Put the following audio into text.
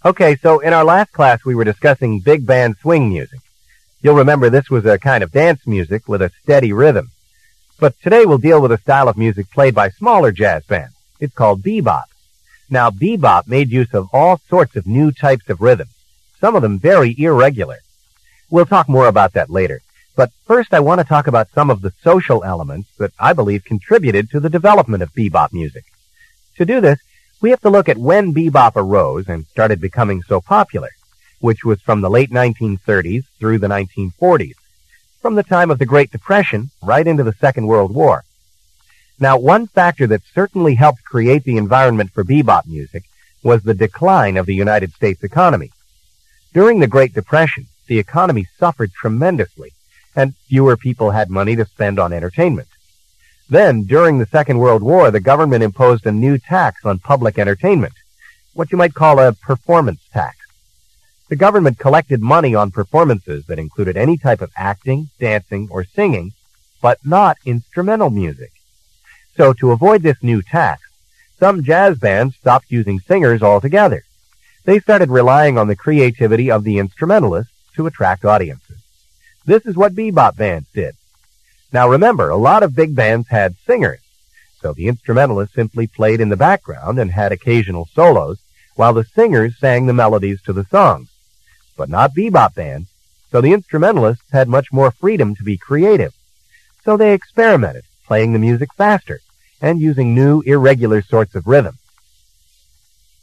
Okay, so in our last class we were discussing big band swing music. You'll remember this was a kind of dance music with a steady rhythm. But today we'll deal with a style of music played by smaller jazz bands. It's called bebop. Now, bebop made use of all sorts of new types of rhythm, some of them very irregular. We'll talk more about that later. But first I want to talk about some of the social elements that I believe contributed to the development of bebop music. To do this, we have to look at when bebop arose and started becoming so popular, which was from the late 1930s through the 1940s, from the time of the Great Depression right into the Second World War. Now, one factor that certainly helped create the environment for bebop music was the decline of the United States economy. During the Great Depression, the economy suffered tremendously, and fewer people had money to spend on entertainment. Then, during the Second World War, the government imposed a new tax on public entertainment, what you might call a performance tax. The government collected money on performances that included any type of acting, dancing, or singing, but not instrumental music. So to avoid this new tax, some jazz bands stopped using singers altogether. They started relying on the creativity of the instrumentalists to attract audiences. This is what bebop bands did. Now remember, a lot of big bands had singers, so the instrumentalists simply played in the background and had occasional solos, while the singers sang the melodies to the songs. But not bebop bands, so the instrumentalists had much more freedom to be creative. So they experimented, playing the music faster and using new, irregular sorts of rhythm.